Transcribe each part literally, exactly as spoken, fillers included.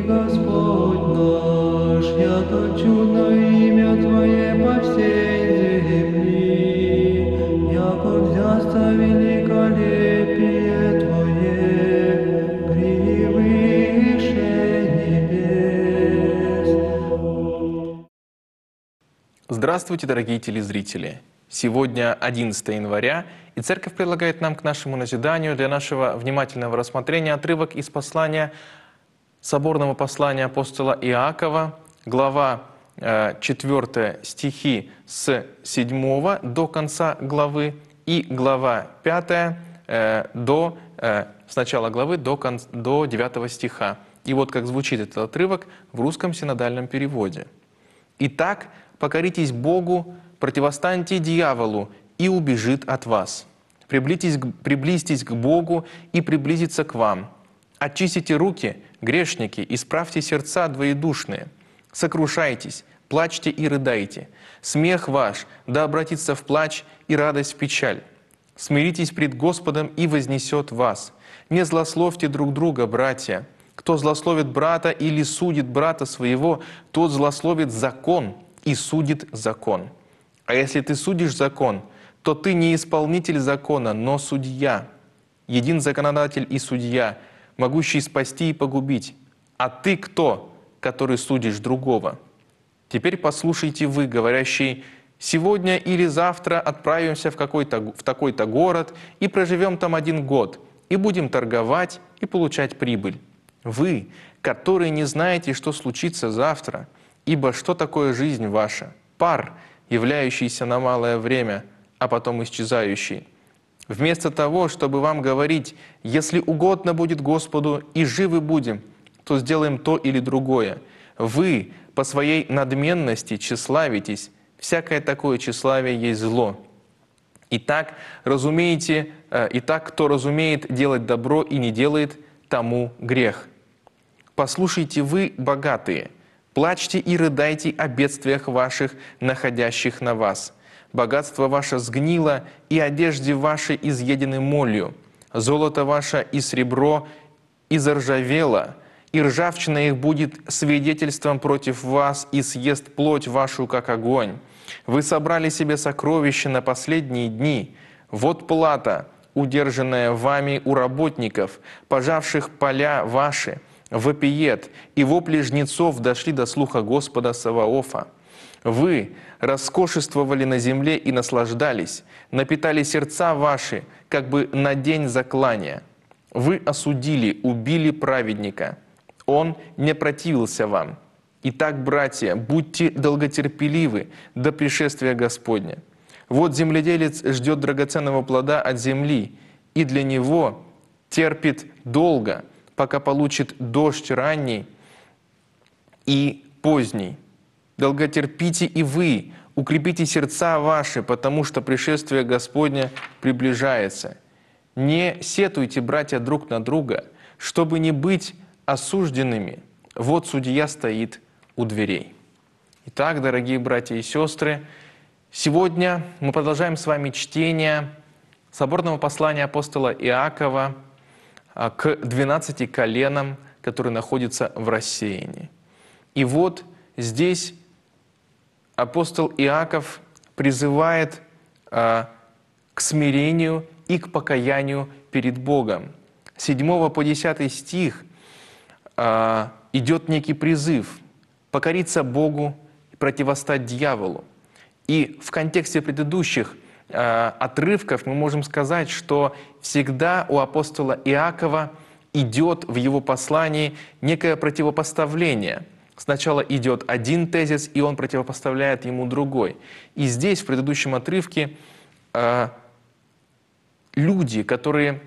Господь наш, яко чудно имя Твое по всей земли, яко взясто великолепие Твое превыше небес. Здравствуйте, дорогие телезрители! Сегодня одиннадцатое января, и Церковь предлагает нам к нашему назиданию для нашего внимательного рассмотрения отрывок из послания, соборного послания апостола Иакова, глава четвёртая, стихи с седьмого до конца главы, и глава пятая, до, с начала главы до, конца, до девятого стиха. И вот как звучит этот отрывок в русском синодальном переводе. «Итак, покоритесь Богу, противостаньте дьяволу, и убежит от вас. Приблизьтесь, приблизьтесь к Богу, и приблизится к вам. Очистите руки, грешники, исправьте сердца двоедушные. Сокрушайтесь, плачьте и рыдайте. Смех ваш да обратится в плач и радость в печаль. Смиритесь пред Господом, и вознесет вас. Не злословьте друг друга, братья. Кто злословит брата или судит брата своего, тот злословит закон и судит закон. А если ты судишь закон, то ты не исполнитель закона, но судья. Един законодатель и судья, могущий спасти и погубить. А ты кто, который судишь другого? Теперь послушайте вы, говорящие: сегодня или завтра отправимся в, какой-то, в такой-то город и проживем там один год, и будем торговать и получать прибыль. Вы, которые не знаете, что случится завтра, ибо что такое жизнь ваша? Пар, являющийся на малое время, а потом исчезающий. Вместо того, чтобы вам говорить: если угодно будет Господу и живы будем, то сделаем то или другое. Вы по своей надменности тщеславитесь, всякое такое тщеславие есть зло. Итак, разумеете, итак, кто разумеет делать добро и не делает, тому грех. Послушайте вы, богатые, плачьте и рыдайте о бедствиях ваших, находящих на вас. Богатство ваше сгнило, и одежды ваши изъедены молью. Золото ваше и сребро изржавело, и ржавчина их будет свидетельством против вас, и съест плоть вашу, как огонь. Вы собрали себе сокровища на последние дни. Вот плата, удержанная вами у работников, пожавших поля ваши, вопиет, и вопли жнецов дошли до слуха Господа Саваофа. Вы роскошествовали на земле и наслаждались, напитали сердца ваши, как бы на день заклания. Вы осудили, убили праведника. Он не противился вам. Итак, братья, будьте долготерпеливы до пришествия Господня. Вот земледелец ждет драгоценного плода от земли, и для него терпит долго, пока получит дождь ранний и поздний. Долготерпите и вы, укрепите сердца ваши, потому что пришествие Господня приближается. Не сетуйте, братья, друг на друга, чтобы не быть осужденными. Вот судья стоит у дверей». Итак, дорогие братья и сестры, сегодня мы продолжаем с вами чтение соборного послания апостола Иакова к двенадцати коленам, которые находятся в рассеянии. И вот здесь апостол Иаков призывает а, к смирению и к покаянию перед Богом. С седьмого по десятый стих а, идет некий призыв покориться Богу и противостать дьяволу. И в контексте предыдущих а, отрывков мы можем сказать, что всегда у апостола Иакова идет в его послании некое противопоставление. Сначала идет один тезис, и он противопоставляет ему другой. И здесь, в предыдущем отрывке, люди, которые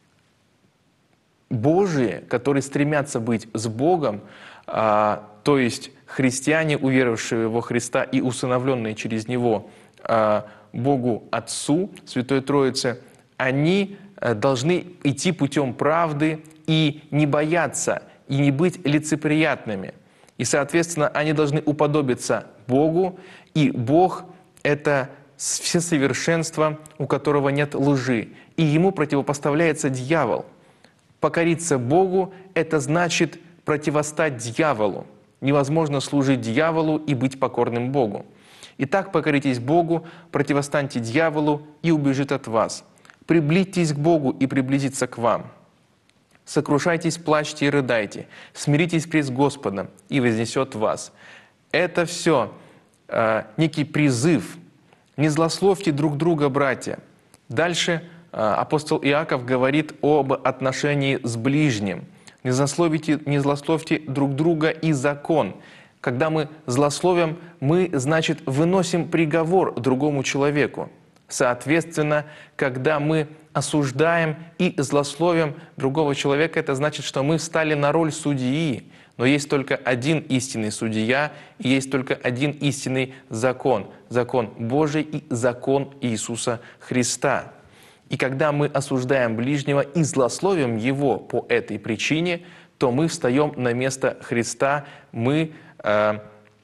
Божии, которые стремятся быть с Богом, то есть христиане, уверовавшие во Христа и усыновленные через Него Богу Отцу, Святой Троице, они должны идти путем правды и не бояться, и не быть лицеприятными. И, соответственно, они должны уподобиться Богу, и Бог — это всесовершенство, у которого нет лжи, и ему противопоставляется дьявол. Покориться Богу — это значит противостать дьяволу. Невозможно служить дьяволу и быть покорным Богу. Итак, покоритесь Богу, противостаньте дьяволу и убежит от вас. Приблизьтесь к Богу и приблизится к вам. Сокрушайтесь, плачьте и рыдайте. Смиритесь пред Господом и вознесет вас. Это все э, некий призыв. Не злословьте друг друга, братья. Дальше э, апостол Иаков говорит об отношении с ближним. Не злословите, не злословьте друг друга и закон. Когда мы злословим, мы, значит, выносим приговор другому человеку. Соответственно, когда мы осуждаем и злословим другого человека, это значит, что мы встали на роль судьи. Но есть только один истинный судья, и есть только один истинный закон. Закон Божий и закон Иисуса Христа. И когда мы осуждаем ближнего и злословим его по этой причине, то мы встаем на место Христа, мы э,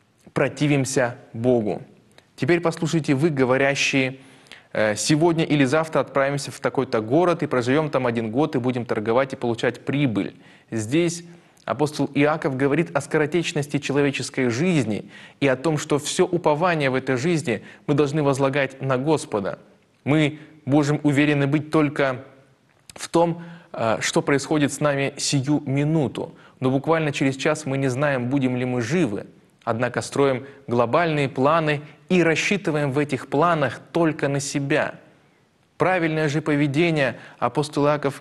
противимся Богу. Теперь послушайте вы, говорящие, э, сегодня или завтра отправимся в такой-то город и проживем там один год и будем торговать и получать прибыль. Здесь апостол Иаков говорит о скоротечности человеческой жизни и о том, что все упование в этой жизни мы должны возлагать на Господа. Мы можем уверены быть только в том, что происходит с нами сию минуту. Но буквально через час мы не знаем, будем ли мы живы. Однако строим глобальные планы и рассчитываем в этих планах только на себя. Правильное же поведение апостол Иаков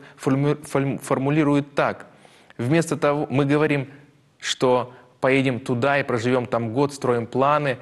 формулирует так. Вместо того, мы говорим, что поедем туда и проживем там год, строим планы,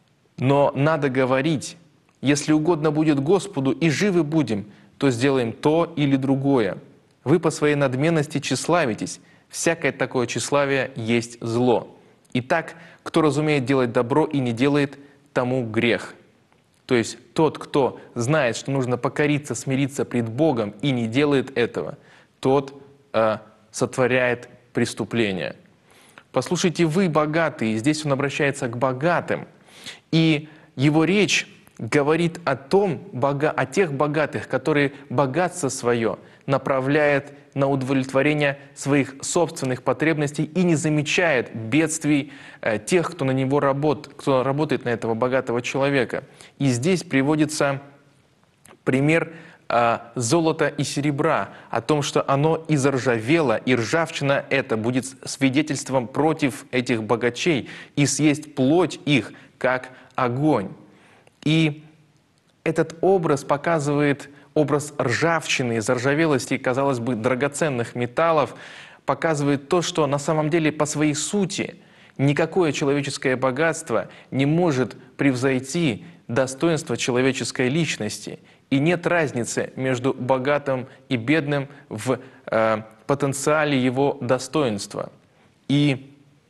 но надо говорить, если угодно будет Господу и живы будем, то сделаем то или другое. Вы по своей надменности тщеславитесь. Всякое такое тщеславие есть зло. Итак, кто разумеет делать добро и не делает, тому грех. То есть тот, кто знает, что нужно покориться, смириться пред Богом и не делает этого, тот э, сотворяет преступление. Послушайте, вы богатые, здесь он обращается к богатым. И его речь говорит о том, о тех богатых, которые богатство свое направляют на удовлетворение своих собственных потребностей и не замечает бедствий тех, кто на него работает, кто работает на этого богатого человека. И здесь приводится пример золота и серебра, о том, что оно и заржавело, и ржавчина это будет свидетельством против этих богачей, и съесть плоть их, как огонь. И этот образ показывает образ ржавчины, заржавелости, казалось бы, драгоценных металлов, показывает то, что на самом деле по своей сути никакое человеческое богатство не может превзойти достоинство человеческой личности. И нет разницы между богатым и бедным в э, потенциале его достоинства. И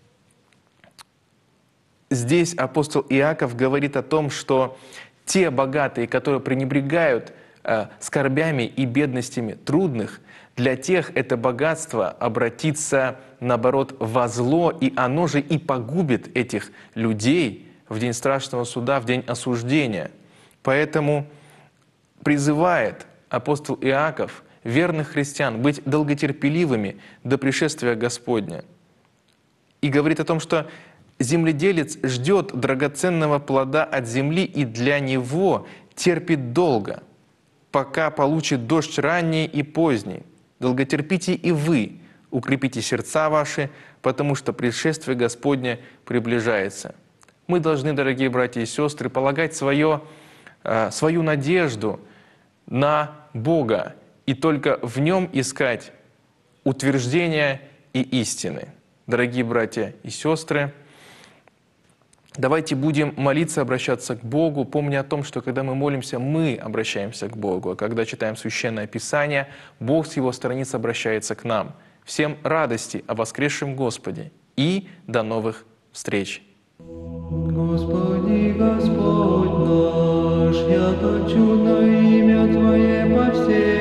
здесь апостол Иаков говорит о том, что те богатые, которые пренебрегают э, скорбями и бедностями трудных, для тех это богатство обратится, наоборот, во зло, и оно же и погубит этих людей в день страшного суда, в день осуждения. Поэтому призывает апостол Иаков верных христиан быть долготерпеливыми до пришествия Господня. И говорит о том, что земледелец ждет драгоценного плода от земли и для него терпит долго, пока получит дождь ранний и поздний. Долготерпите и вы, укрепите сердца ваши, потому что пришествие Господне приближается. Мы должны, дорогие братья и сестры, полагать свое, свою надежду на Бога и только в Нем искать утверждения и истины. Дорогие братья и сестры, давайте будем молиться, обращаться к Богу, помня о том, что когда мы молимся, мы обращаемся к Богу, а когда читаем Священное Писание, Бог с Его страниц обращается к нам. Всем радости о воскресшем Господе и до новых встреч! Господи, Господь наш, я точу на имя Твое по всей